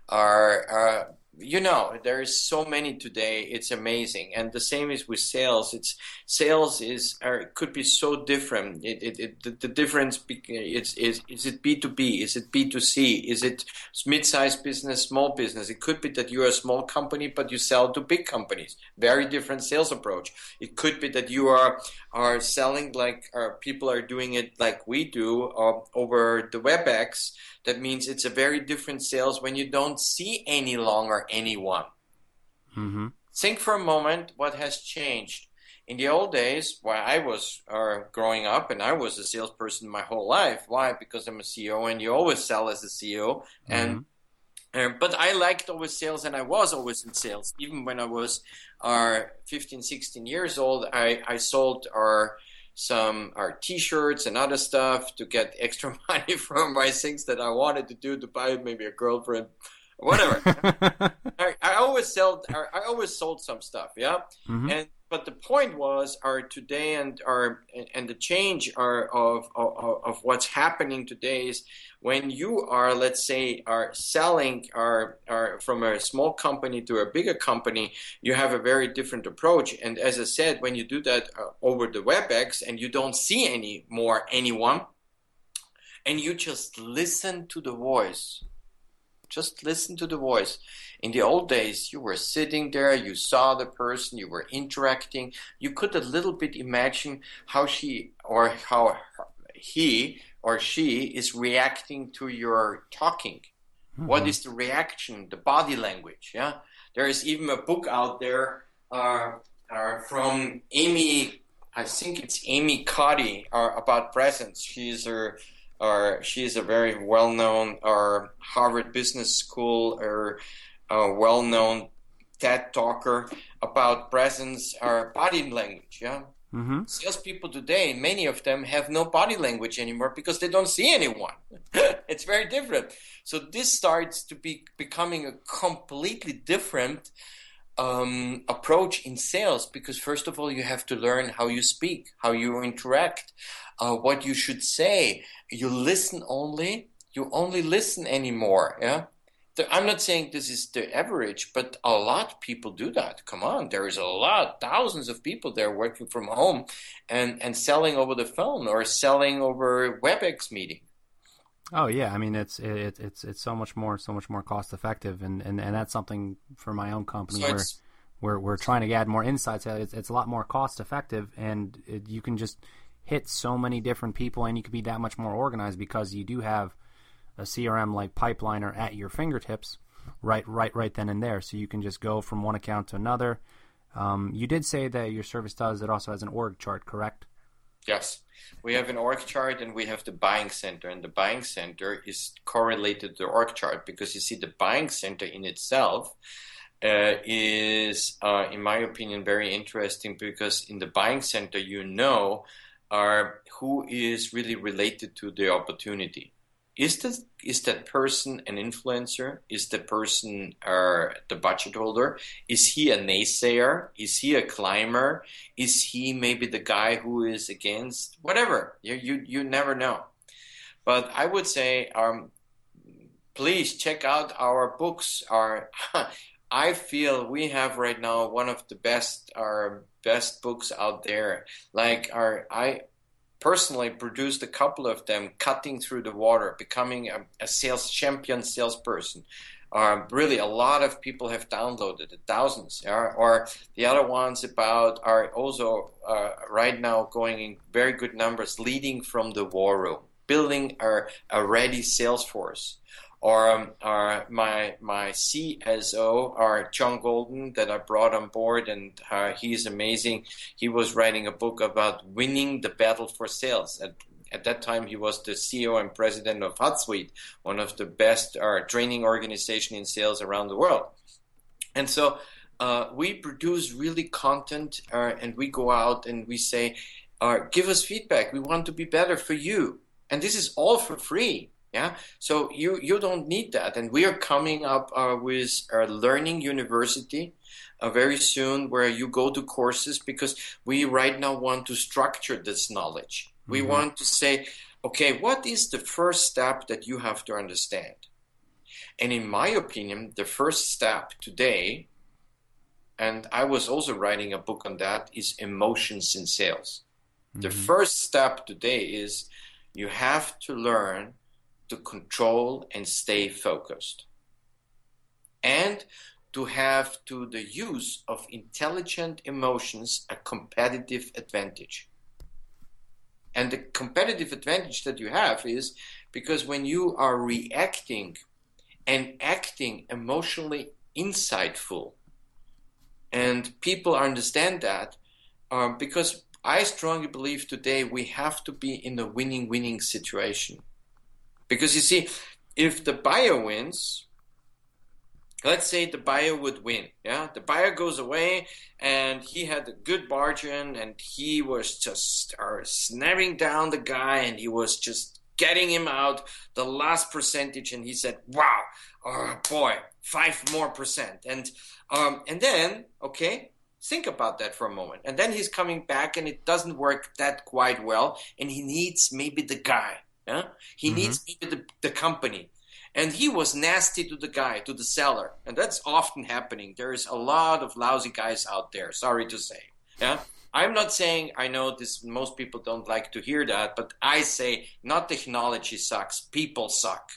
are uh, you know, there is so many today. It's amazing, and the same is with sales. It's sales is or could be so different. It, it, it the, the difference be, is is is it B two B? Is it B two C? Is it mid-sized business, small business? It could be that you're a small company but you sell to big companies. Very different sales approach. It could be that you are are selling like or people are doing it like we do uh, over the WebEx. That means it's a very different sales when you don't see any longer anyone. Mm-hmm. Think for a moment what has changed. In the old days, while I was uh, growing up, and I was a salesperson my whole life. Why? Because I'm a C E O, and you always sell as a C E O. And mm-hmm. uh, but I liked always sales, and I was always in sales. Even when I was uh, fifteen, sixteen years old, I, I sold our some our T-shirts and other stuff to get extra money from my things that I wanted to do to buy maybe a girlfriend, or whatever. I, I always sold. I always sold some stuff, yeah. Mm-hmm. And but the point was, our today and our and the change are of, of of what's happening today is when you are, let's say, are selling are are from a small company to a bigger company, you have a very different approach. And as I said, when you do that uh, over the WebEx and you don't see any more anyone, and you just listen to the voice. Just listen to the voice. In the old days, you were sitting there, you saw the person, you were interacting. You could a little bit imagine how she or how he or she is reacting to your talking. Mm-hmm. What is the reaction, the body language? Yeah, there is even a book out there uh, uh, from Amy. I think it's Amy Cuddy uh, about presence. She's a or she's a very well-known or Harvard Business School or a well-known TED talker about presence or body language. Yeah, mm-hmm. Salespeople today, many of them have no body language anymore because they don't see anyone. It's very different. So this starts to be becoming a completely different um, approach in sales because first of all, you have to learn how you speak, how you interact. uh, what you should say. You listen only. You only listen anymore. Yeah. I'm not saying this is the average, but a lot of people do that. Come on, there is a lot, thousands of people there working from home and, and selling over the phone or selling over WebEx meeting. Oh yeah, I mean it's it, it's it's so much more so much more cost effective, and, and, and that's something for my own company so where we're we're trying to add more insights. It's it's a lot more cost effective, and it, you can just hit so many different people, and you can be that much more organized because you do have a C R M like Pipeliner at your fingertips, right, right, right then and there. So you can just go from one account to another. Um, you did say that your service does. It also has an org chart, correct? Yes, we have an org chart and we have the buying center, and the buying center is correlated to the org chart because you see the buying center in itself uh, is, uh, in my opinion, very interesting because in the buying center you know uh, who is really related to the opportunity. Is that, is that person an influencer? Is the person uh, the budget holder? Is he a naysayer? Is he a climber? Is he maybe the guy who is against? Whatever. You you, you never know. But I would say, um, please check out our books. Our I feel we have right now one of the best our best books out there. Like our I. personally produced a couple of them, Cutting Through the Water, Becoming a, a Sales Champion Salesperson. Uh, really, a lot of people have downloaded it, thousands. Yeah? Or the other ones about are also uh, right now going in very good numbers, Leading from the War Room, Building a, a Ready Sales Force. Or um, uh, my my C S O, or John Golden, that I brought on board, and uh, he's amazing. He was writing a book about winning the battle for sales. At, at that time, he was the C E O and president of Hotsuite, one of the best uh, training organization in sales around the world. And so uh, we produce really content, uh, and we go out and we say, uh, give us feedback. We want to be better for you. And this is all for free. Yeah, so you, you don't need that. And we are coming up uh, with a learning university uh, very soon where you go to courses because we right now want to structure this knowledge. Mm-hmm. We want to say, okay, what is the first step that you have to understand? And in my opinion, the first step today, and I was also writing a book on that, is emotions in sales. Mm-hmm. The first step today is you have to learn to control and stay focused, and to have to the use of intelligent emotions a competitive advantage. And the competitive advantage that you have is because when you are reacting and acting emotionally insightful, and people understand that, uh, because I strongly believe today we have to be in a winning-winning situation. Because you see, if the buyer wins, let's say the buyer would win, yeah? The buyer goes away and he had a good margin and he was just uh, snapping down the guy and he was just getting him out the last percentage, and he said, wow, oh boy, five more percent. And, um, and then, okay, think about that for a moment. And then he's coming back and it doesn't work that quite well, and he needs maybe the guy. Yeah? He mm-hmm. needs the, the company. And he was nasty to the guy, to the seller. And that's often happening. There is a lot of lousy guys out there, sorry to say. Yeah, I'm not saying, I know this. Most people don't like to hear that, but I say not technology sucks, people suck.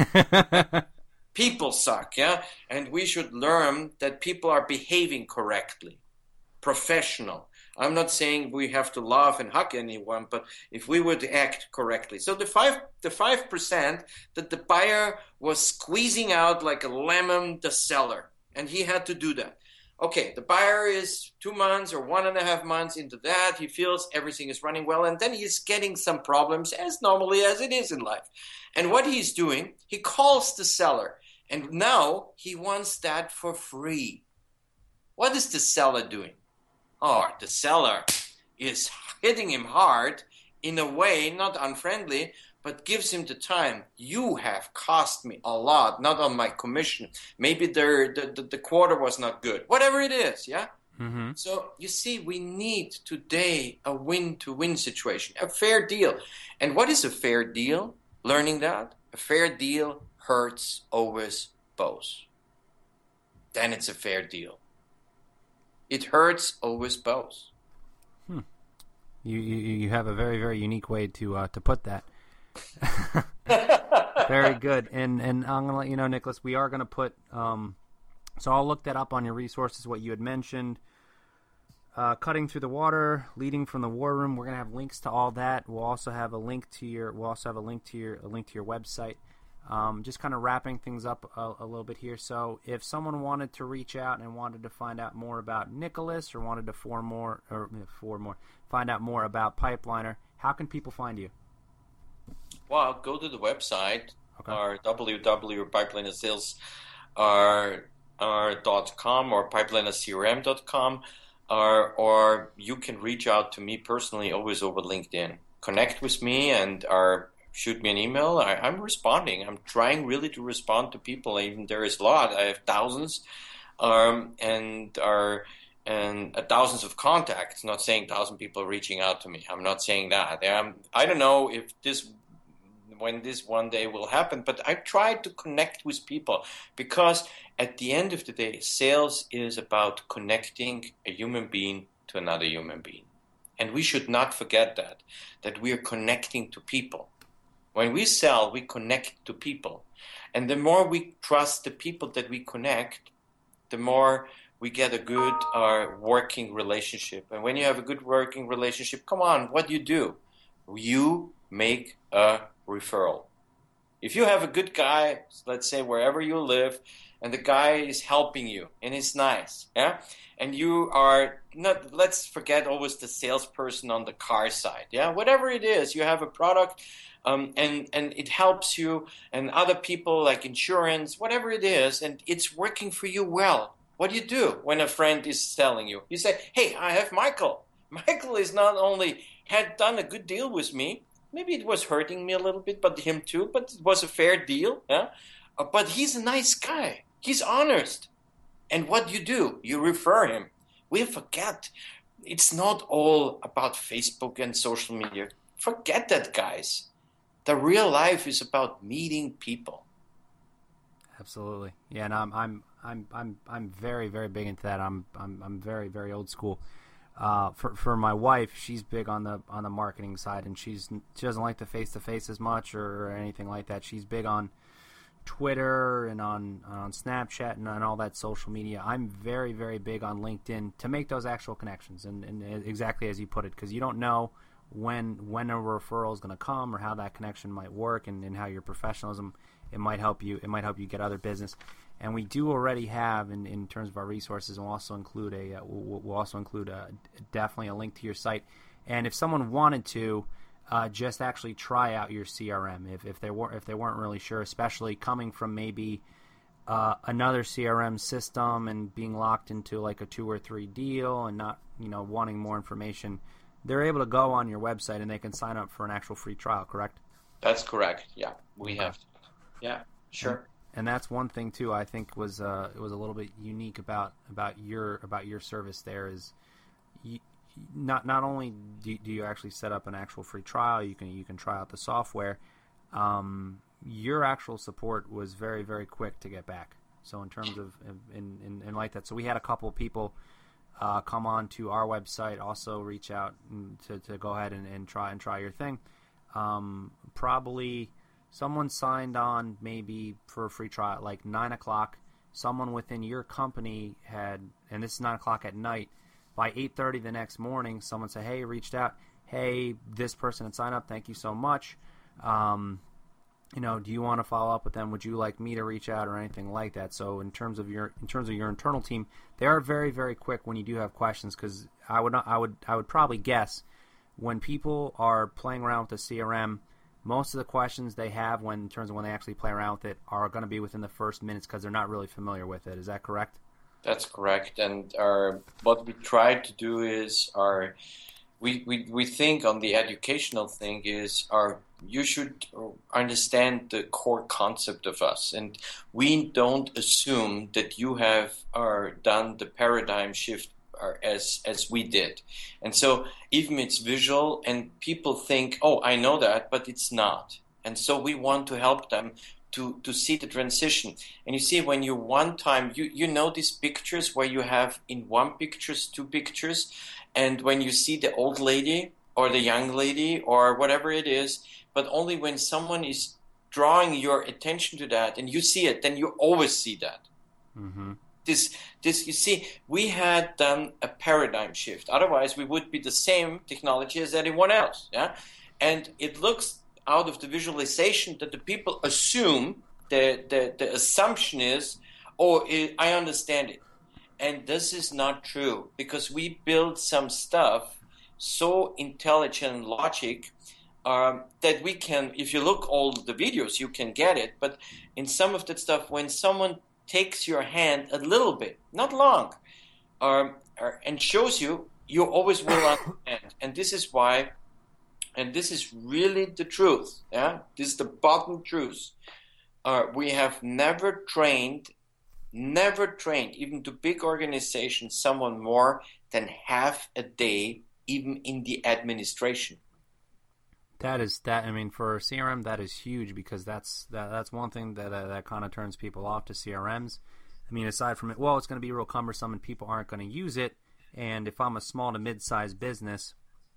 People suck, yeah? And we should learn that people are behaving correctly, professional. I'm not saying we have to laugh and hug anyone, but if we would act correctly. So the five the five percent that the buyer was squeezing out like a lemon the seller, and he had to do that. Okay, the buyer is two months or one and a half months into that. He feels everything is running well, and then he's getting some problems, as normally as it is in life. And what he's doing, he calls the seller, and now he wants that for free. What is the seller doing? Oh, the seller is hitting him hard in a way, not unfriendly, but gives him the time. You have cost me a lot, not on my commission. Maybe the, the, the quarter was not good. Whatever it is, yeah? Mm-hmm. So you see, we need today a win-to-win situation, a fair deal. And what is a fair deal? Learning that a fair deal hurts always both. Then it's a fair deal. It hurts always both. Hmm. You, you you have a very very unique way to uh, to put that. Very good. And and I'm gonna let you know, Nicholas, we are gonna put. Um, so I'll look that up on your resources. What you had mentioned. Uh, cutting through the water, leading from the war room. We're gonna have links to all that. We'll also have a link to your. We'll also have a link to your a link to your website. Um, just kind of wrapping things up a, a little bit here. So, if someone wanted to reach out and wanted to find out more about Nicholas, or wanted to form more or for more find out more about Pipeliner, how can people find you? Well, go to the website, okay. or w w w dot pipeliner sales dot com or pipeliner c r m dot com. Or, or you can reach out to me personally, always over LinkedIn. Connect with me and or shoot me an email. I, I'm responding. I'm trying really to respond to people. Even there is a lot. I have thousands, um, and are and uh, thousands of contacts. Not saying thousand people reaching out to me. I'm not saying that. Um, I don't know if this. when this one day will happen, but I try to connect with people because at the end of the day, sales is about connecting a human being to another human being. And we should not forget that, that we are connecting to people. When we sell, we connect to people. And the more we trust the people that we connect, the more we get a good uh, working relationship. And when you have a good working relationship, come on, what do you do? You make a referral. If you have a good guy, let's say wherever you live, and the guy is helping you and it's nice, yeah, and you are not, let's forget always the salesperson on the car side, yeah, whatever it is, you have a product, um, and and it helps you and other people like insurance, whatever it is, and it's working for you well. What do you do when a friend is selling you? You say, hey, I have Michael. Michael is not only had done a good deal with me. Maybe it was hurting me a little bit, but him too. But it was a fair deal. Yeah? Uh, but he's a nice guy. He's honest. And what you do, you refer him. We forget. It's not all about Facebook and social media. Forget that, guys. The real life is about meeting people. Absolutely. Yeah, and I'm I'm I'm I'm I'm very very big into that. I'm I'm I'm very very old school. Uh, for for my wife, she's big on the on the marketing side, and she's she doesn't like the face to face as much or, or anything like that. She's big on Twitter and on on Snapchat and on all that social media. I'm very very big on LinkedIn to make those actual connections, and, and exactly as you put it, because you don't know when when a referral is going to come or how that connection might work, and, and how your professionalism it might help you it might help you get other business. And we do already have, in, in terms of our resources, we'll also include a uh, we'll, we'll also include a, definitely a link to your site. And if someone wanted to, uh, just actually try out your C R M, if if they weren't if they weren't really sure, especially coming from maybe uh, another C R M system and being locked into like a two or three deal and not you know wanting more information, they're able to go on your website and they can sign up for an actual free trial. Correct? That's correct. Yeah, we have. Yeah, sure. And, And that's one thing too. I think was uh, it was a little bit unique about, about your about your service. There is, you, not not only do, do you actually set up an actual free trial, you can you can try out the software. Um, your actual support was very very quick to get back. So in terms of in, in, in like that, so we had a couple of people uh, come on to our website, also reach out to, to go ahead and, and try and try your thing. Um, probably. Someone signed on maybe for a free trial, like nine o'clock. Someone within your company had, and this is nine o'clock at night. By eight thirty the next morning, someone said, "Hey, reached out. Hey, this person had signed up. Thank you so much. Um, you know, do you want to follow up with them? Would you like me to reach out or anything like that?" So, in terms of your in terms of your internal team, they are very very quick when you do have questions. Because I would not, I would I would probably guess when people are playing around with the C R M. Most of the questions they have when in terms of when they actually play around with it are going to be within the first minutes because they're not really familiar with it. Is that correct? That's correct. And our, what we try to do is our, we, we, we think on the educational thing is our, you should understand the core concept of us. And we don't assume that you have are done the paradigm shift or as as we did. And so even it's visual, and people think, oh, I know that, but it's not. And so we want to help them to, to see the transition. And you see, when you one time, you, you know these pictures where you have in one pictures, two pictures, and when you see the old lady or the young lady or whatever it is, but only when someone is drawing your attention to that and you see it, then you always see that. Mm-hmm. This, this, you see, we had done a paradigm shift. Otherwise, we would be the same technology as anyone else. Yeah, and it looks out of the visualization that the people assume the the, the assumption is, oh, it, I understand it, and this is not true, because we build some stuff so intelligent and logic um, that we can. If you look all the videos, you can get it. But in some of that stuff, when someone takes your hand a little bit, not long, um, and shows you, you always will understand. And this is why, and this is really the truth, yeah? This is the bottom truth. Uh, we have never trained, never trained, even to big organizations, someone more than half a day, even in the administration. That is that. I mean, for C R M, that is huge, because that's that, that's one thing that uh, that kind of turns people off to C R Ms. I mean, aside from it, well, it's going to be real cumbersome and people aren't going to use it. And if I'm a small to mid-sized business,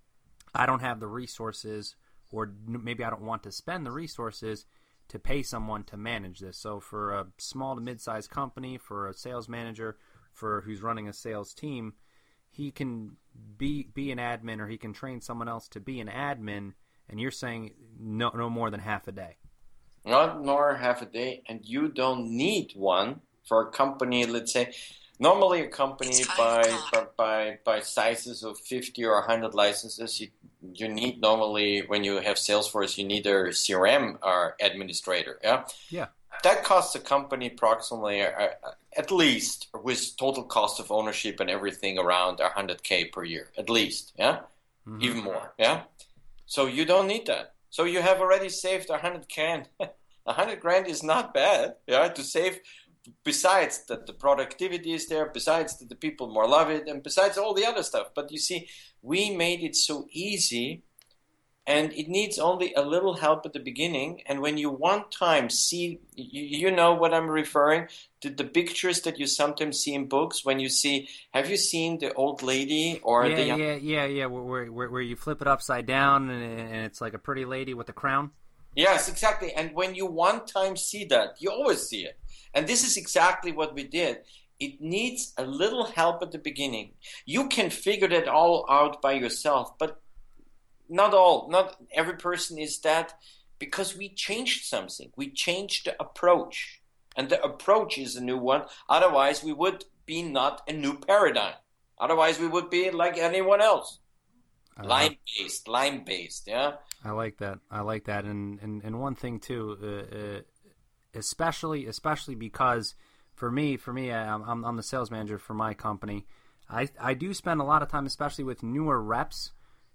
I don't have the resources, or maybe I don't want to spend the resources to pay someone to manage this. So for a small to mid-sized company, for a sales manager, for who's running a sales team, he can be be an admin, or he can train someone else to be an admin. And you're saying no no more than half a day. Not more half a day, and you don't need one for a company. Let's say, normally a company by, by by by sizes of fifty or one hundred licenses, you you need normally, when you have Salesforce, you need a C R M or administrator. Yeah, yeah. That costs a company approximately, uh, at least, with total cost of ownership and everything, around one hundred K per year, at least. Yeah, mm-hmm. Even more. Yeah. So you don't need that. So you have already saved a hundred grand. A hundred grand is not bad, yeah, to save. Besides that, the productivity is there. Besides that, the people more love it, and besides all the other stuff. But you see, we made it so easy, and it needs only a little help at the beginning. And when you one time see, you, you know what I'm referring to, the pictures that you sometimes see in books. When you see, have you seen the old lady or yeah, the young? Yeah, yeah, yeah, where, where, where you flip it upside down and, and it's like a pretty lady with a crown? Yes, exactly. And when you one time see that, you always see it. And this is exactly what we did. It needs a little help at the beginning. You can figure that all out by yourself, but not all, not every person is that, because we changed something. We changed the approach, and the approach is a new one. Otherwise, we would be not a new paradigm. Otherwise, we would be like anyone else, uh, line-based, line-based. Yeah, I like that. I like that. And and, and one thing too, uh, uh, especially especially because for me, for me, I'm I'm the sales manager for my company. I I do spend a lot of time, especially with newer reps,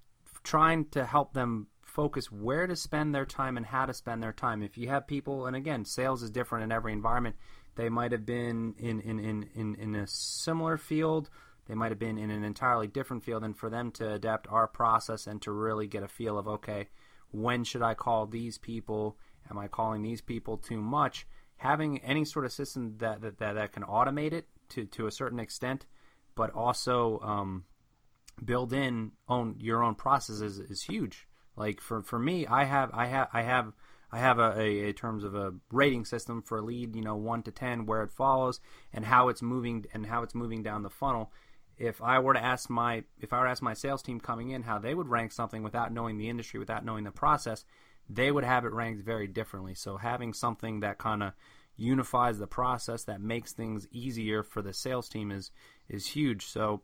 trying to help them focus where to spend their time and how to spend their time. If you have people, and again, sales is different in every environment. They might have been in, in, in, in, in a similar field. They might have been in an entirely different field. And for them to adapt our process and to really get a feel of, okay, when should I call these people? Am I calling these people too much? Having any sort of system that that, that, that can automate it to, to a certain extent, but also um, build in own your own processes is huge. Like for, for me, I have I have I have I have a, a, a terms of a rating system for a lead, you know, one to ten, where it follows and how it's moving and how it's moving down the funnel. If I were to ask my if I were to ask my sales team coming in how they would rank something without knowing the industry, without knowing the process, they would have it ranked very differently. So having something that kind of unifies the process, that makes things easier for the sales team is is huge. So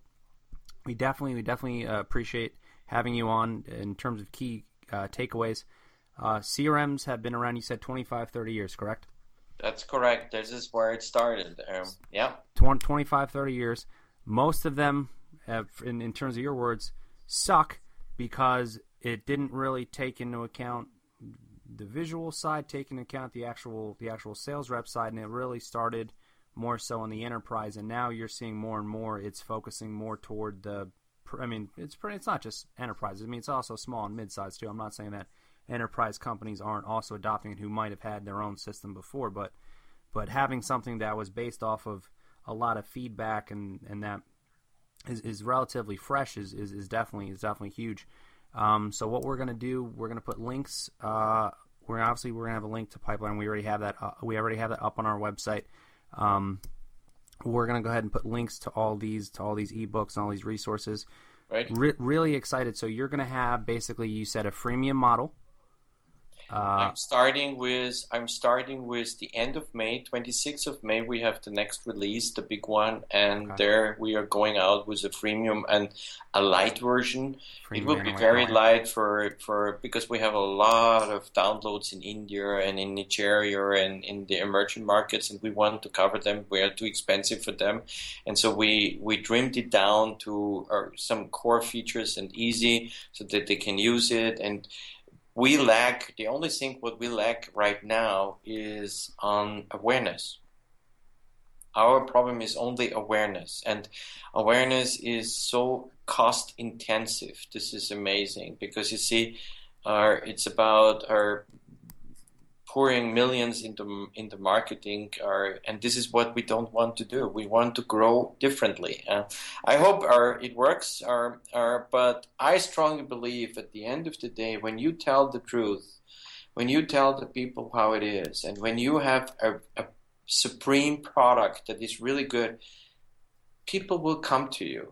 we definitely we definitely uh, appreciate having you on in terms of key uh, takeaways. Uh, C R Ms have been around, you said, twenty-five, thirty years, correct? That's correct. This is where it started. Um, yeah. twenty-five, thirty years. Most of them, have, in, in terms of your words, suck because it didn't really take into account the visual side, take into account the actual the actual sales rep side, and it really started more so on the enterprise, and now you're seeing more and more it's focusing more toward the. I mean, it's pretty. It's not just enterprises. I mean, it's also small and mid-sized too. I'm not saying that enterprise companies aren't also adopting it who might have had their own system before, but but having something that was based off of a lot of feedback and, and that is, is relatively fresh is, is, is definitely is definitely huge. Um, so what we're going to do, we're going to put links. Uh, we're obviously we're going to have a link to Pipeline. We already have that. Uh, we already have that up on our website. Um, we're going to go ahead and put links to all these to all these ebooks and all these resources. Right. Re- really excited. So you're going to have basically, you said, a freemium model. Uh, I'm starting with I'm starting with the end of May, twenty-sixth of May. We have the next release, the big one, and okay. there we are going out with a freemium and a light version. Freemium it will be very light for for because we have a lot of downloads in India and in Nigeria and in the emerging markets, and we want to cover them. We are too expensive for them, and so we we trimmed it down to uh, some core features and easy so that they can use it. And we lack, the only thing what we lack right now is on awareness. Our problem is only awareness, and awareness is so cost intensive. This is amazing because you see, uh, it's about our pouring millions into into marketing, uh, and this is what we don't want to do. We want to grow differently. Uh, I hope our, it works, our, our, but I strongly believe at the end of the day, when you tell the truth, when you tell the people how it is, and when you have a, a supreme product that is really good, people will come to you.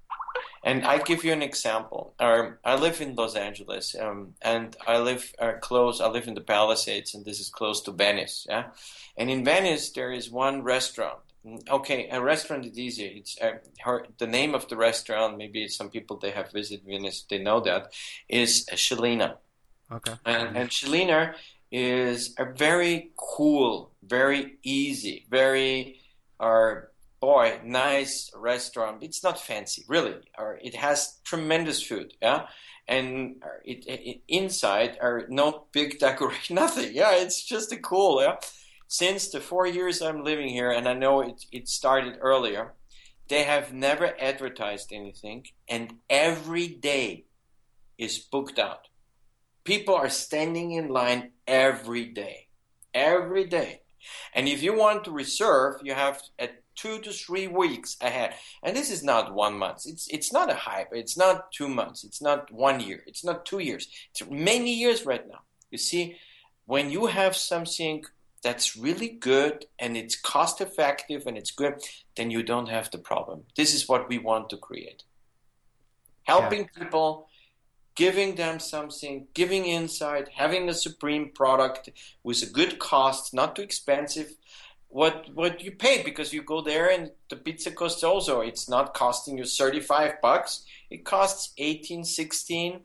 And I give you an example. Um, I live in Los Angeles, um, and I live uh, close. I live in the Palisades, and this is close to Venice. Yeah, and in Venice there is one restaurant. Okay, a restaurant is easy. It's uh, her, the name of the restaurant. Maybe some people they have visited Venice, they know that is Schelina. Okay, and and Schelina is a very cool, very easy, very uh, boy, nice restaurant. It's not fancy, really. Or it has tremendous food, yeah. And it, it inside are no big decoration, nothing. Yeah, it's just a cool. Yeah. Since the four years I'm living here, and I know it it started earlier, they have never advertised anything, and every day is booked out. People are standing in line every day, every day. And if you want to reserve, you have at two to three weeks ahead. And this is not one month. It's it's not a hype. It's not two months. It's not one year. It's not two years. It's many years right now. You see, when you have something that's really good and it's cost effective and it's good, then you don't have the problem. This is what we want to create. Helping yeah. people, giving them something, giving insight, having a supreme product with a good cost, not too expensive. What what you pay, because you go there and the pizza costs also, it's not costing you thirty-five bucks. It costs eighteen, sixteen.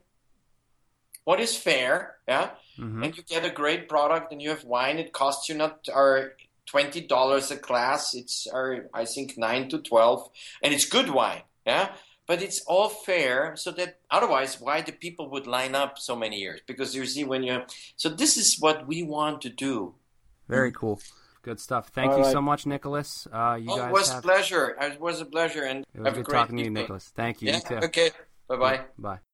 What is fair, yeah? Mm-hmm. And you get a great product and you have wine. It costs you not uh, twenty dollars a glass. It's, uh, I think, nine to twelve. And it's good wine, yeah? But it's all fair, so that otherwise, why the people would line up so many years? Because you see, when you so this is what we want to do. Very cool, good stuff. Thank all you right. so much, Nicholas. Uh, you oh, guys it was have... a pleasure. It was a pleasure, and it was have good a great talking evening. to you, Nicholas. Thank you. Yeah. You too. Okay. Bye bye. Bye.